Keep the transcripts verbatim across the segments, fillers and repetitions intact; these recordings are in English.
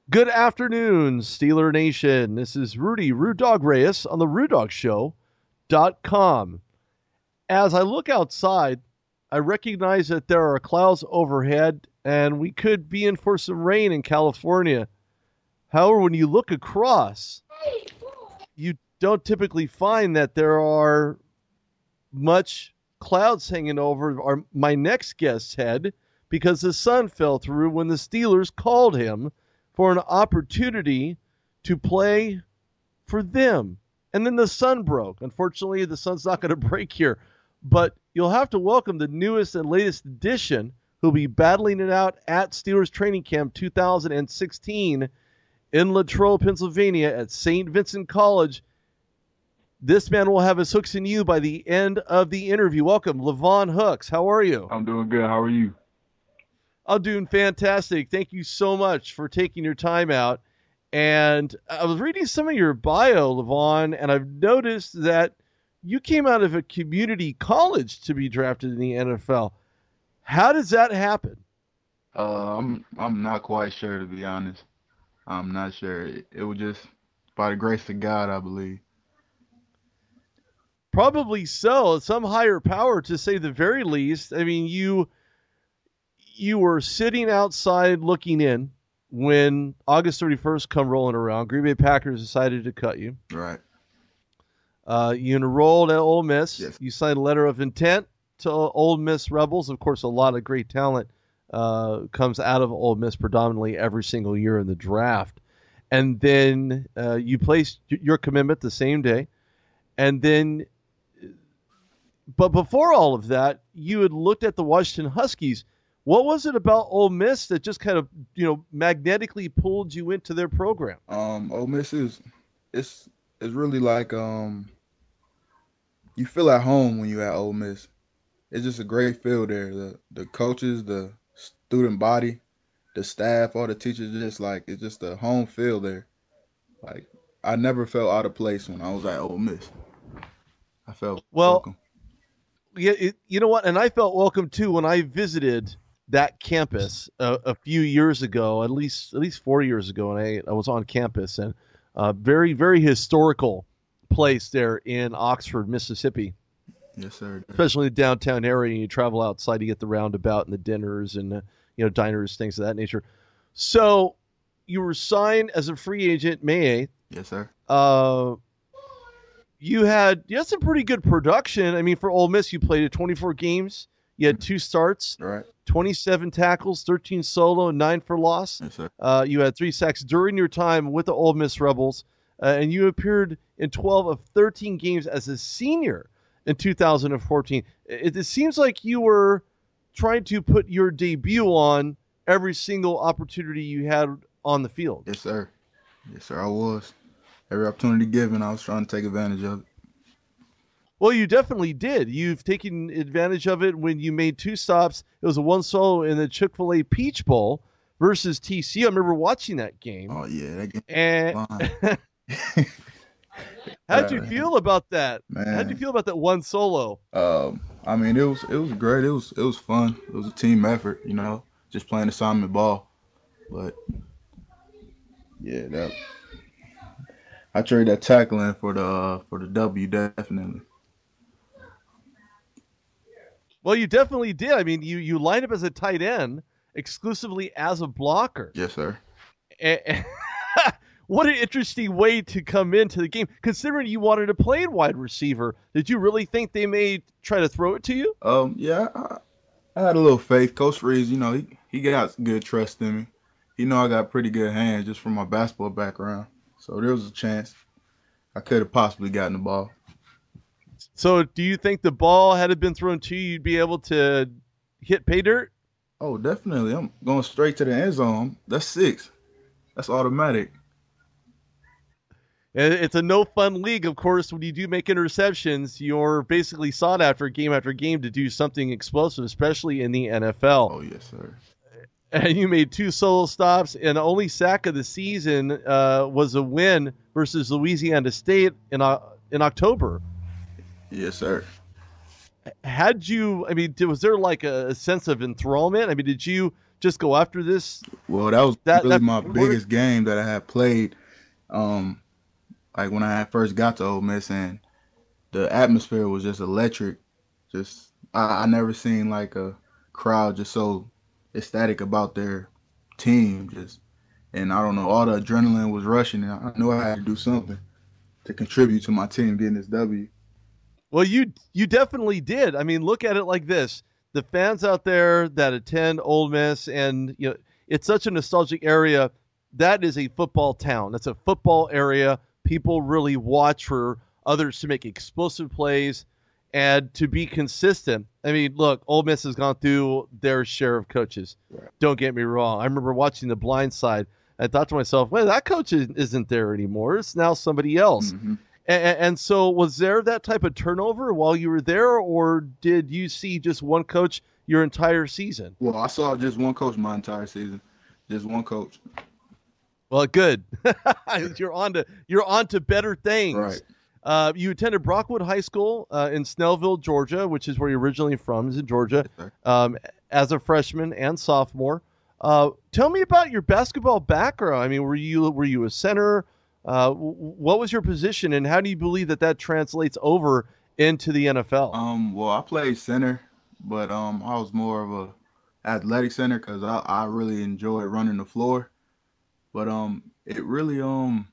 Good afternoon, Steeler Nation. This is Rudy Rude Dog Reyes on the Rude Dog Show dot com. As I look outside, I recognize that there are clouds overhead and we could be in for some rain in California. However, when you look across, you don't typically find that there are much clouds hanging over our, my next guest's head because the sun fell through when the Steelers called him for an opportunity to play for them. And then the sun broke. Unfortunately, the sun's not going to break here. But you'll have to welcome the newest and latest addition who'll be battling it out at Steelers Training Camp two thousand sixteen in Latrobe, Pennsylvania at Saint Vincent College. This man will have his hooks in you by the end of the interview. Welcome, Levon Hooks. How are you? I'm doing good. How are you? I'm doing fantastic. Thank you so much for taking your time out. And I was reading some of your bio, Levon, and I've noticed that you came out of a community college to be drafted in the N F L. How does that happen? Uh, I'm I'm not quite sure, to be honest. I'm not sure. It, it was just by the grace of God, I believe. Probably so. Some higher power, to say the very least. I mean, you you were sitting outside looking in when August thirty-first come rolling around. Green Bay Packers decided to cut you. Right. Uh, you enrolled at Ole Miss. Yes. You signed a letter of intent to Ole Miss Rebels. Of course, a lot of great talent uh, comes out of Ole Miss predominantly every single year in the draft. And then uh, you placed your commitment the same day. And then, but before all of that, you had looked at the Washington Huskies. What was it about Ole Miss that just kind of, you know, magnetically pulled you into their program? Um, Ole Miss is it's it's really like um you feel at home when you're at Ole Miss. It's just a great feel there. The the coaches, the student body, the staff, all the teachers, just like it's just a home feel there. Like I never felt out of place when I was at Ole Miss. I felt Well, welcome. yeah, it, you know what? And I felt welcome too when I visited that campus a, a few years ago, at least at least four years ago, and I, I was on campus, and uh, very very historical place there in Oxford, Mississippi, Yes, sir. especially the downtown area. And you travel outside, you get the roundabout and the dinners and uh, you know diners, things of that nature. So you were signed as a free agent May eighth. Yes, sir. Uh, you had you had some pretty good production. I mean, for Ole Miss, you played at twenty-four games. You had two starts, All right. twenty-seven tackles, thirteen solo, and nine for loss. Yes, sir. Uh, you had three sacks during your time with the Ole Miss Rebels, uh, and you appeared in twelve of thirteen games as a senior in two thousand fourteen. It, it seems like you were trying to put your debut on every single opportunity you had on the field. Yes, sir. Yes, sir. I was. Every opportunity given, I was trying to take advantage of it. Well, you definitely did. You've taken advantage of it when you made two stops. It was a one solo in the Chick-fil-A Peach Bowl versus T C U. I remember watching that game. Oh yeah, that game And was fine. how'd you Uh, feel about that? How'd you man. feel about that one solo? Um, I mean, it was it was great. It was it was fun. It was a team effort, you know, just playing assignment ball. But yeah, that I trade that tackling for the uh, for the W definitely. Well, you definitely did. I mean, you you lined up as a tight end exclusively as a blocker. Yes, sir. And, what an interesting way to come into the game, considering you wanted to play wide receiver. Did you really think they may try to throw it to you? Um, yeah, I, I had a little faith. Coach Reeves, you know, he he got good trust in me. He know I got pretty good hands just from my basketball background. So there was a chance I could have possibly gotten the ball. So, do you think the ball had it been thrown to you, you'd be able to hit pay dirt? Oh, definitely. I'm going straight to the end zone. That's six. That's automatic. And it's a no fun league, of course. When you do make interceptions, you're basically sought after game after game to do something explosive, especially in the N F L. Oh, yes, sir. And you made two solo stops, and the only sack of the season uh, was a win versus Louisiana State in uh, in October. Yes, sir. Had you, I mean, was there like a, a sense of enthrallment? I mean, did you just go after this? Well, that was That really that my biggest game that I had played. Um, like when I first got to Ole Miss, and the atmosphere was just electric. Just I, I never seen like a crowd just so ecstatic about their team. Just and I don't know, all the adrenaline was rushing, and I knew I had to do something to contribute to my team getting this W. Well, you you definitely did. I mean, look at it like this: the fans out there that attend Ole Miss, and you know, it's such a nostalgic area. That is a football town. That's a football area. People really watch for others to make explosive plays and to be consistent. I mean, look, Ole Miss has gone through their share of coaches. Right. Don't get me wrong. I remember watching The Blind Side. I thought to myself, well, that coach isn't there anymore. It's now somebody else. Mm-hmm. And, and so was there that type of turnover while you were there, or did you see just one coach your entire season? Well, I saw just one coach my entire season. Just one coach. Well, good. you're on to you're on to better things. Right. Uh, you attended Brockwood High School uh, in Snellville, Georgia, which is where you're originally from, is in Georgia, Yes, um, as a freshman and sophomore. Uh, tell me about your basketball background. I mean, were you were you a center? Uh, what was your position, and how do you believe that that translates over into the N F L? Um, well, I played center, but um, I was more of a athletic center because I, I really enjoyed running the floor. But um, it really um,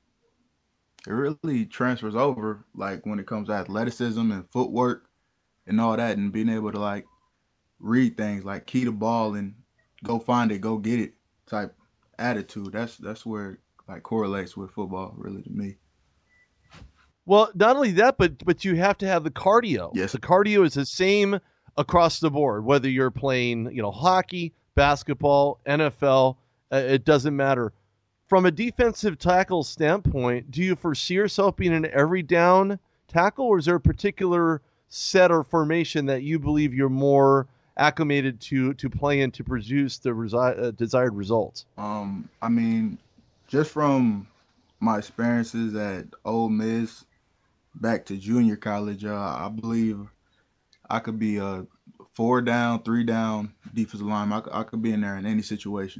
it really transfers over like when it comes to athleticism and footwork and all that, and being able to like read things, like key the ball and go find it, go get it type attitude. That's that's where it like correlates with football, really, to me. Well, not only that, but but you have to have the cardio. Yes. The cardio is the same across the board, whether you're playing, you know, hockey, basketball, N F L, uh, it doesn't matter. From a defensive tackle standpoint, do you foresee yourself being an every down tackle, or is there a particular set or formation that you believe you're more acclimated to to play in to produce the resi- uh, desired results? Um, I mean, just from my experiences at Ole Miss back to junior college, uh, I believe I could be a four down, three down defensive lineman. I could, I could be in there in any situation.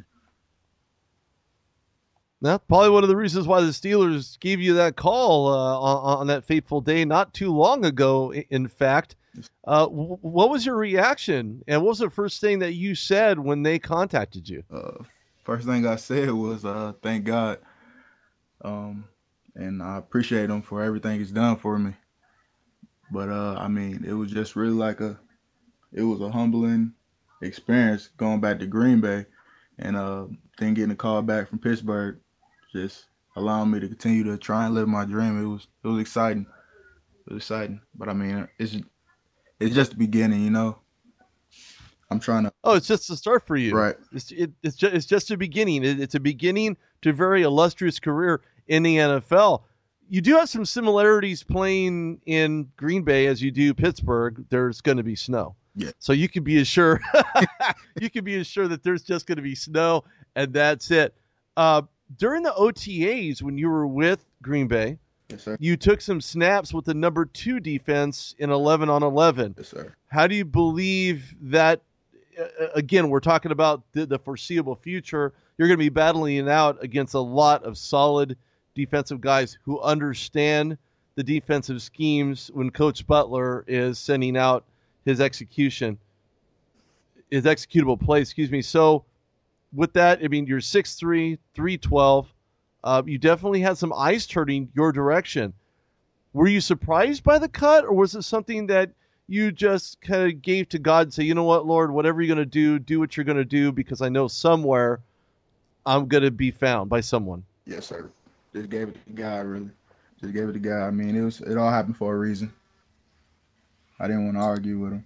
That's probably one of the reasons why the Steelers gave you that call uh, on, on that fateful day not too long ago, in fact. Uh, w- what was your reaction, and what was the first thing that you said when they contacted you? Uh, first thing I said was, uh, thank God. Um, and I appreciate him for everything he's done for me. But, uh, I mean, it was just really like a, it was a humbling experience going back to Green Bay, and uh, then getting a call back from Pittsburgh, just allowing me to continue to try and live my dream. It was, it was exciting. It was exciting. But I mean, it's, it's just the beginning, you know. I'm trying to. Oh, it's just the start for you. Right. It's it, it's just it's just a beginning. It, it's a beginning to a very illustrious career in the N F L. You do have some similarities playing in Green Bay as you do Pittsburgh. There's going to be snow. Yeah. So you can be assured you can be assured that there's just going to be snow, and that's it. Uh, during the O T As, when you were with Green Bay, Yes, sir. you took some snaps with the number two defense in eleven on eleven. Yes, sir. How do you believe that? Uh, again, we're talking about the, the foreseeable future. You're going to be battling it out against a lot of solid defensive guys who understand the defensive schemes when Coach Butler is sending out his execution, his executable play, excuse me. So with that, I mean, you're six three, three twelve. Uh, you definitely had some eyes turning your direction. Were you surprised by the cut, or was it something that you just kind of gave to God and say, you know what, Lord, whatever you're going to do, do what you're going to do, because I know somewhere I'm going to be found by someone? Yes, sir. Just gave it to God, really. Just gave it to God. I mean, it was it all happened for a reason. I didn't want to argue with him.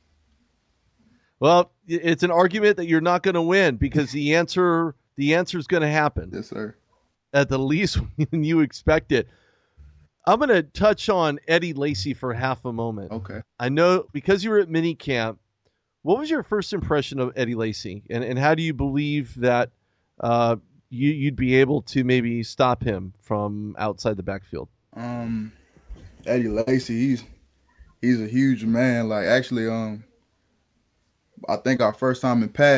Well, it's an argument that you're not going to win, because the answer the answer is going to happen. Yes, sir. At the least when you expect it. I'm going to touch on Eddie Lacy for half a moment. Okay. I know because you were at minicamp, what was your first impression of Eddie Lacy, and, and how do you believe that uh, you, you'd be able to maybe stop him from outside the backfield? Um, Eddie Lacy, he's he's a huge man. Like actually, um, I think our first time in pads,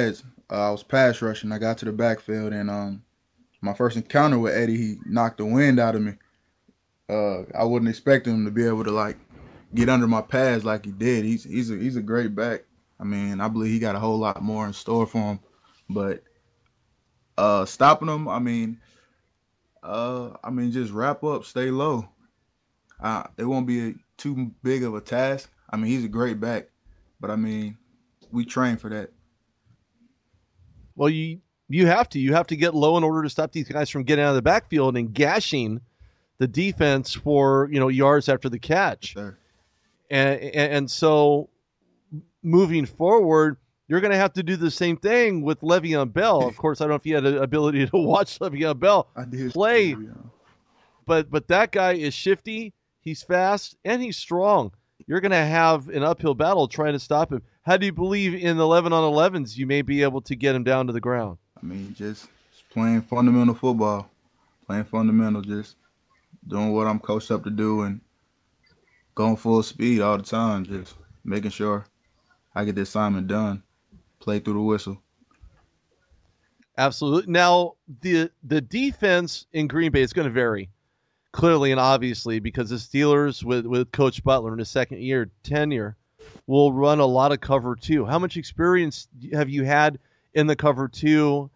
uh, I was pass rushing. I got to the backfield, and um, my first encounter with Eddie, he knocked the wind out of me. Uh, I wouldn't expect him to be able to like get under my pads like he did. He's he's a he's a great back. I mean, I believe he got a whole lot more in store for him. But uh, stopping him, I mean, uh, I mean, just wrap up, stay low. Uh, it won't be a, too big of a task. I mean, he's a great back, but I mean, we train for that. Well, you you have to you have to get low in order to stop these guys from getting out of the backfield and gashing the defense for you know yards after the catch. Sure. And, and and so moving forward, you're going to have to do the same thing with Le'Veon Bell. Of course, I don't know if you had the ability to watch Le'Veon Bell I did play, too, yeah. but but that guy is shifty, he's fast, and he's strong. You're going to have an uphill battle trying to stop him. How do you believe in the eleven on elevens you may be able to get him down to the ground? I mean, just, just playing fundamental football, playing fundamental, just doing what I'm coached up to do and going full speed all the time, just making sure I get the assignment done, play through the whistle. Absolutely. Now, the the defense in Green Bay is going to vary, clearly and obviously, because the Steelers, with, with Coach Butler in his second year tenure, will run a lot of cover two. How much experience have you had in the cover two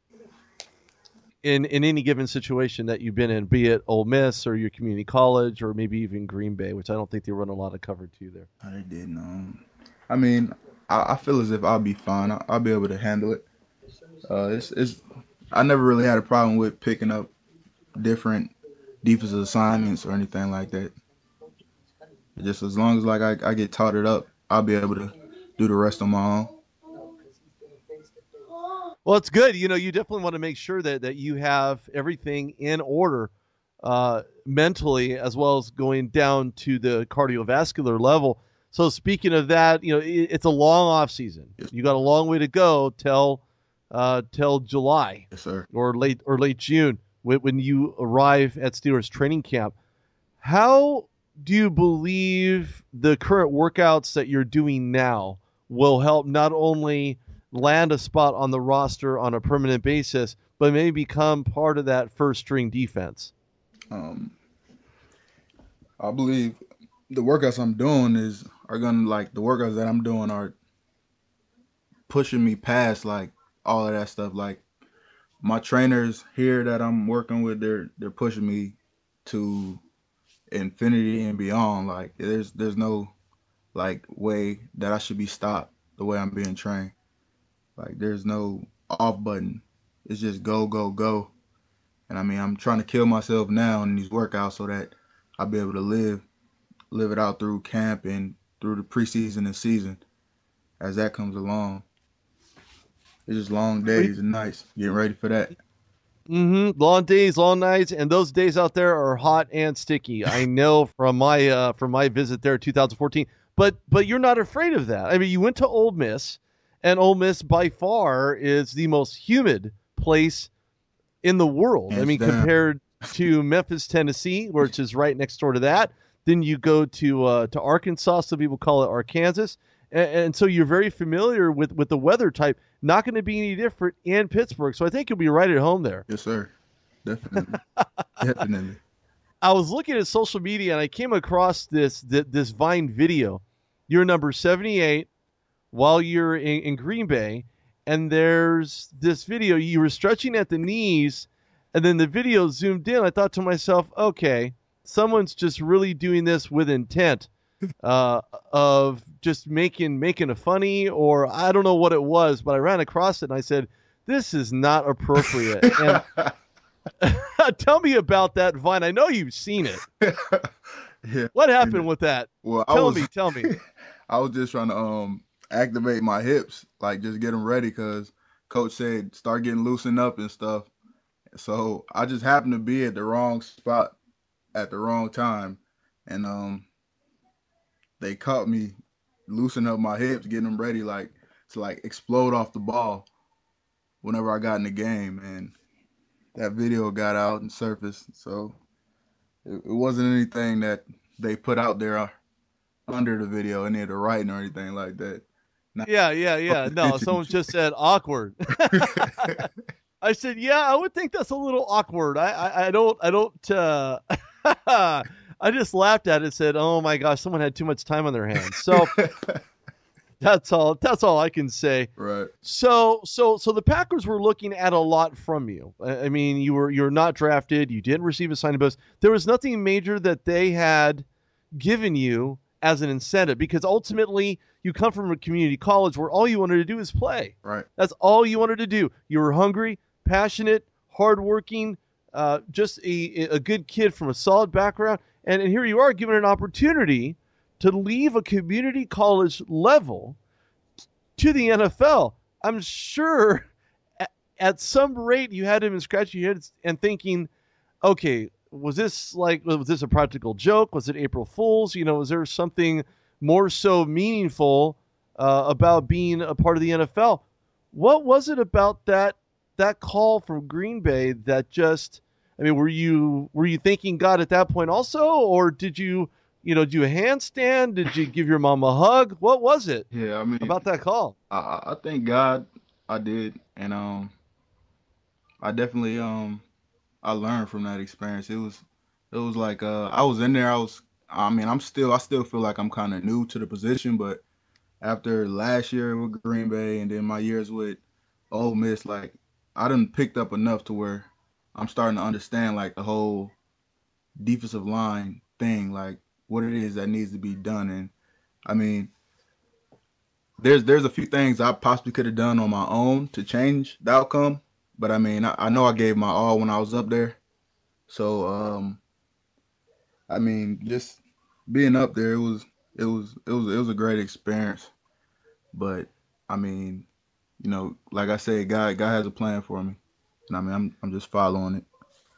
in, in any given situation that you've been in, be it Ole Miss or your community college or maybe even Green Bay, which I don't think they run a lot of cover two there. I didn't. Um, I mean, I, I feel as if I'll be fine. I'll, I'll be able to handle it. Uh, it's, it's. I never really had a problem with picking up different defensive assignments or anything like that. Just as long as like I, I get taught it up, I'll be able to do the rest on my own. Well, it's good. You know, you definitely want to make sure that, that you have everything in order uh, mentally as well as going down to the cardiovascular level. So speaking of that, you know, it, it's a long off season. You got a long way to go till uh, till July Yes, sir. or late or late June when, when you arrive at Steelers training camp. How do you believe the current workouts that you're doing now will help not only land a spot on the roster on a permanent basis, but maybe become part of that first string defense? Um, I believe the workouts I'm doing is are gonna like the workouts that I'm doing are pushing me past like all of that stuff. Like my trainers here that I'm working with, they're they're pushing me to infinity and beyond. Like there's there's no like way that I should be stopped the way I'm being trained. Like there's no off button. It's just go, go, go. And I mean I'm trying to kill myself now in these workouts so that I'll be able to live live it out through camp and through the preseason and season as that comes along. It's just long days and nights. Getting ready for that. Mm-hmm. Long days, long nights, and those days out there are hot and sticky. I know from my uh, from my visit there in two thousand fourteen. But but you're not afraid of that. I mean, you went to Ole Miss, and Ole Miss by far is the most humid place in the world. Hands I mean, down. compared to Memphis, Tennessee, which is right next door to that. Then you go to uh, to Arkansas. Some people call it Arkansas. And, and so you're very familiar with, with the weather type. Not going to be any different in Pittsburgh. So I think you'll be right at home there. Yes, sir. Definitely. Definitely. I was looking at social media and I came across this this, this Vine video. You're number seventy-eight while you're in, in Green Bay, and there's this video. You were stretching at the knees, and then the video zoomed in. I thought to myself, okay, someone's just really doing this with intent uh, of just making making a funny, or I don't know what it was, but I ran across it and I said, this is not appropriate. And tell me about that Vine. I know you've seen it. Yeah. What happened with that? Well, I Tell was, me, tell me. I was just trying to um activate my hips, like just get them ready, because coach said start getting loosened up and stuff. So I just happened to be at the wrong spot at the wrong time, and um they caught me loosening up my hips, getting them ready, like to like explode off the ball whenever I got in the game, and that video got out and surfaced. So it, it wasn't anything that they put out there under the video, any of the writing or anything like that. Not Yeah, yeah, yeah. No, someone just said awkward. I said, yeah, I would think that's a little awkward. I, I, I don't, I don't, uh, I just laughed at it and said, oh my gosh, someone had too much time on their hands. So that's all, that's all I can say. Right. So, so, so the Packers were looking at a lot from you. I I mean, you were, you're not drafted. You didn't receive a signing bonus. There was nothing major that they had given you as an incentive, because ultimately you come from a community college where all you wanted to do is play. Right. That's all you wanted to do. You were hungry, passionate, hardworking, uh, just a, a good kid from a solid background. And, and here you are given an opportunity to leave a community college level to the N F L. I'm sure at, at some rate you had him scratching your head and thinking, okay, was this like, was this a practical joke? Was it April Fool's? You know, was there something more so meaningful uh, about being a part of the N F L? What was it about that that call from Green Bay that just, I mean, were you were you thanking God at that point also, or did you, you know, do a handstand? Did you give your mom a hug? What was it Yeah, I mean, about that call? I, I I thank God I did, and um, I definitely um, I learned from that experience. It was, it was like uh, I was in there. I was, I mean, I'm still, I still feel like I'm kind of new to the position, but after last year with Green Bay and then my years with Ole Miss, like I done picked up enough to where I'm starting to understand like the whole defensive line thing, like what it is that needs to be done. And I mean, there's there's a few things I possibly could have done on my own to change the outcome, but I mean, I, I know I gave my all when I was up there. So um, I mean, just being up there, it was it was it was it was a great experience. But I mean, you know, like I said, God God has a plan for me, and I mean, I'm I'm just following it.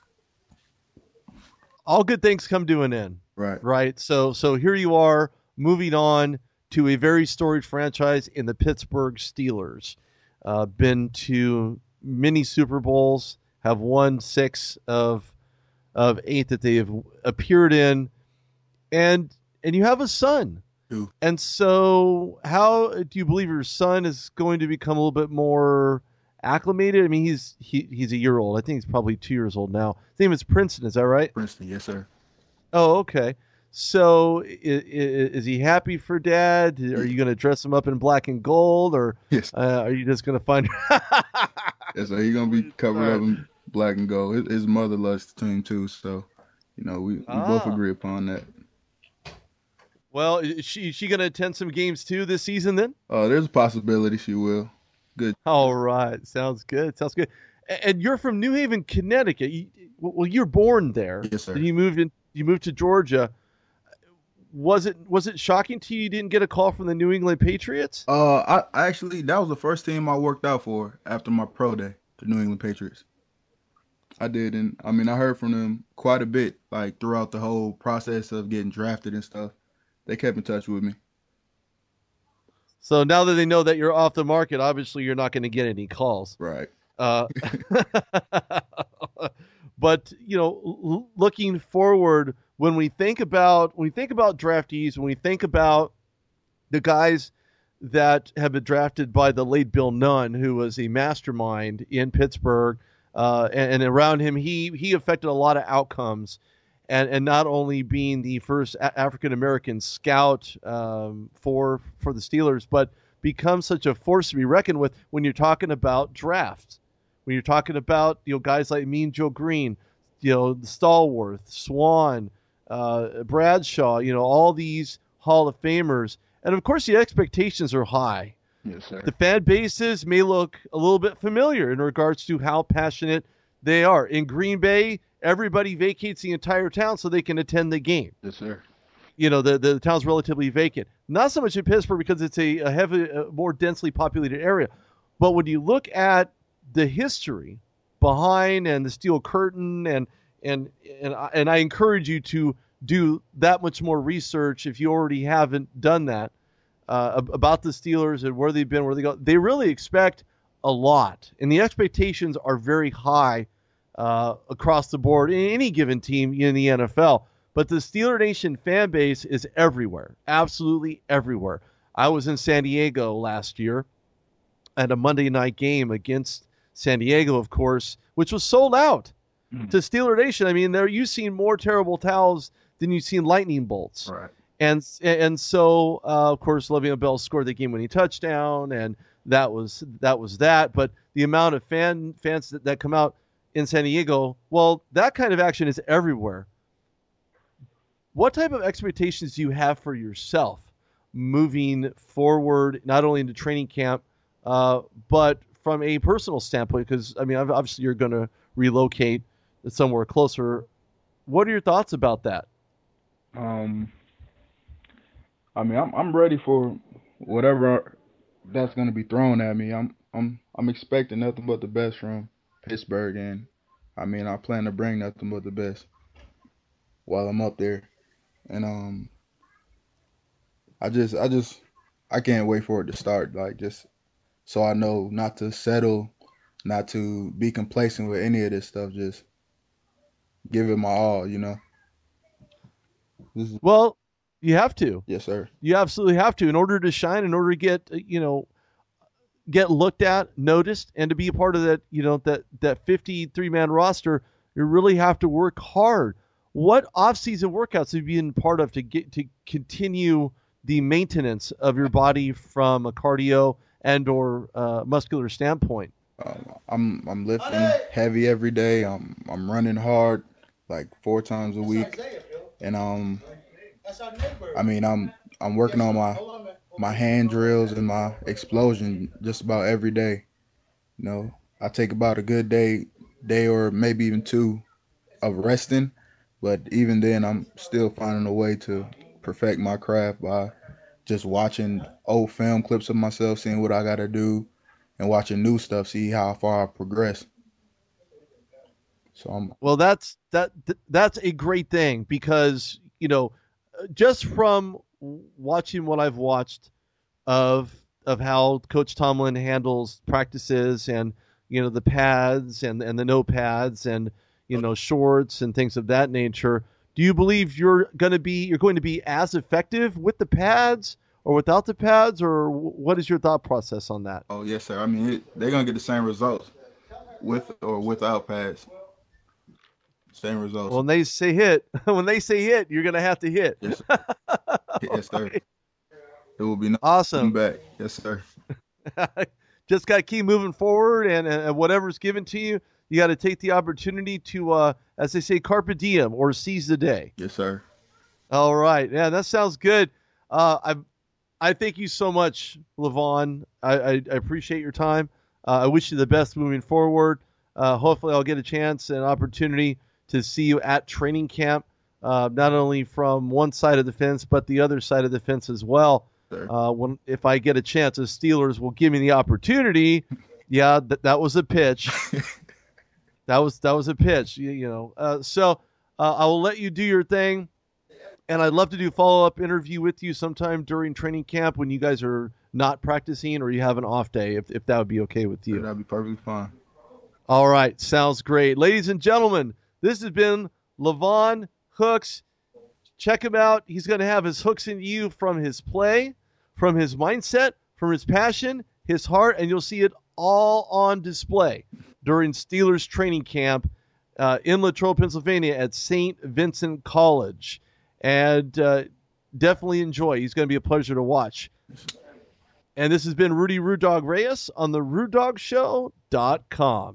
All good things come to an end, Right. right? So, so here you are moving on to a very storied franchise in the Pittsburgh Steelers. Uh, been to many Super Bowls, have won six of of eight that they have appeared in, and and you have a son. Who? And so, how do you believe your son is going to become a little bit more acclimated? I mean, he's he, he's a year old. I think he's probably two years old now. His name is Princeton. Is that right? Princeton, yes, sir. Oh, okay. So, is, is he happy for Dad? Are you going to dress him up in black and gold, or Yes. uh, are you just going to find? Yes, sir. He's gonna be covered up in black and gold. His, his mother loves the team too, so you know we, we Ah. both agree upon that. Well, is she is she going to attend some games too this season then? Uh, there's a possibility she will. Good. All right, sounds good. Sounds good. A- And you're from New Haven, Connecticut. You, well, you're born there. Yes, sir. Then you moved in. You moved to Georgia. Was it was it shocking to you you didn't get a call from the New England Patriots? Uh, I, I actually that was the first team I worked out for after my pro day, the New England Patriots. I did, and I mean I heard from them quite a bit, like throughout the whole process of getting drafted and stuff. They kept in touch with me. So now that they know that you're off the market, obviously you're not going to get any calls. Right. Uh, but you know, l- looking forward, when we think about when we think about draftees, when we think about the guys that have been drafted by the late Bill Nunn, who was a mastermind in Pittsburgh, uh, and, and around him, he he affected a lot of outcomes, and and not only being the first a- African American scout um, for for the Steelers, but become such a force to be reckoned with when you're talking about drafts. When you're talking about, you know, guys like Mean Joe Green, you know, Stallworth, Swan, uh, Bradshaw, you know, all these Hall of Famers. And of course, the expectations are high. Yes, sir. The fan bases may look a little bit familiar in regards to how passionate they are. In Green Bay, everybody vacates the entire town so they can attend the game. Yes, sir. You know, the, the town's relatively vacant. Not so much in Pittsburgh because it's a, a heavy, a more densely populated area. But when you look at the history behind and the steel curtain, and and and I, and I encourage you to do that much more research if you already haven't done that uh, about the Steelers and where they've been, where they go. They really expect a lot, and the expectations are very high uh, across the board in any given team in the N F L. But the Steeler Nation fan base is everywhere, absolutely everywhere. I was in San Diego last year at a Monday night game against San Diego, of course, which was sold out mm. to Steeler Nation. I mean, there you've seen more terrible towels than you've seen lightning bolts. Right. And and so, uh, of course, Le'Veon Bell scored the game-winning touchdown, and that was that was that. But the amount of fan fans that, that come out in San Diego, well, that kind of action is everywhere. What type of expectations do you have for yourself moving forward, not only into training camp, uh, but from a personal standpoint? Because, I mean, obviously you're going to relocate somewhere closer. What are your thoughts about that? Um, I mean, I'm I'm ready for whatever that's going to be thrown at me. I'm I'm I'm expecting nothing but the best from Pittsburgh, and I mean, I plan to bring nothing but the best while I'm up there. And um, I just I just I can't wait for it to start. Like, just so I know not to settle, not to be complacent with any of this stuff. Just give it my all, you know. This is- well, you have to. Yes, sir. You absolutely have to in order to shine, in order to get, you know, get looked at, noticed, and to be a part of that, you know, that that fifty-three man roster. You really have to work hard. What off-season workouts have you been part of to get to continue the maintenance of your body from a cardio and or uh, muscular standpoint? Um, I'm I'm lifting heavy every day. I'm I'm running hard, like four times a week, and um, I mean I'm I'm working on my my hand drills and my explosion just about every day. You know, I take about a good day, day or maybe even two of resting, but even then I'm still finding a way to perfect my craft by just watching old film clips of myself, seeing what I got to do, and watching new stuff, see how far I progress. So I'm well. That's that. That's a great thing because you know, just from watching what I've watched of of how Coach Tomlin handles practices and you know the pads and and the no pads and you know shorts and things of that nature. Do you believe you're going to be you're going to be as effective with the pads or without the pads, or what is your thought process on that? Oh yes, sir. I mean, it, they're gonna get the same results with or without pads. Same results. Well, when they say hit, when they say hit, you're gonna have to hit. Yes, sir. Yes, sir. Right. It will be no awesome. Back. Yes, sir. Just got to keep moving forward, and, and whatever's given to you, you got to take the opportunity to, uh, as they say, carpe diem or seize the day. Yes, sir. All right. Yeah, that sounds good. Uh, I I thank you so much, Levon. I, I, I appreciate your time. Uh, I wish you the best moving forward. Uh, hopefully I'll get a chance and opportunity to see you at training camp, uh, not only from one side of the fence, but the other side of the fence as well. Uh, when if I get a chance, the Steelers will give me the opportunity. Yeah, that that was a pitch. that was that was a pitch. You, you know. Uh, so uh, I will let you do your thing, and I'd love to do a follow up interview with you sometime during training camp when you guys are not practicing or you have an off day. If if that would be okay with you, that'd be perfectly fine. All right, sounds great, ladies and gentlemen. This has been Levon Hooks. Check him out. He's going to have his hooks in you from his play, from his mindset, from his passion, his heart, and you'll see it all on display during Steelers training camp uh, in Latrobe, Pennsylvania at Saint Vincent College. And uh, definitely enjoy. He's going to be a pleasure to watch. And this has been Rudy Rude Dog Reyes on the rude dog show dot com.